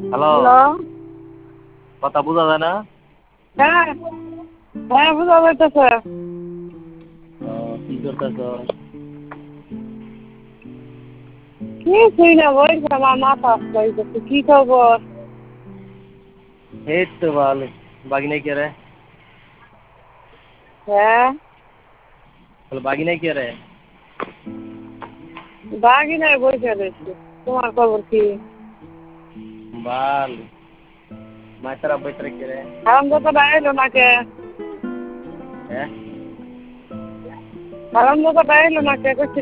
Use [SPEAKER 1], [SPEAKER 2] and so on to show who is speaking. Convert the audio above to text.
[SPEAKER 1] Hello,
[SPEAKER 2] hello.
[SPEAKER 1] কথা বোঝা যায় না?
[SPEAKER 2] হ্যাঁ, হ্যাঁ বোঝা যাইতেছে।
[SPEAKER 1] কি করতেছ?
[SPEAKER 2] কিছুই না, বলছি আমার মাথা আসতে কি খবর?
[SPEAKER 1] এই তো ভালো। বাগিনা কে রে?
[SPEAKER 2] হ্যাঁ,
[SPEAKER 1] বাগিনা কে রে?
[SPEAKER 2] বাগি নাই, বসে রয়েছি। তোমার খবর কি?
[SPEAKER 1] ভালো। মাইতারা বইতারা কে রে?
[SPEAKER 2] হারাম দাদা এলো নাকে?
[SPEAKER 1] হ্যাঁ?
[SPEAKER 2] হারাম দাদা এলো নাকে?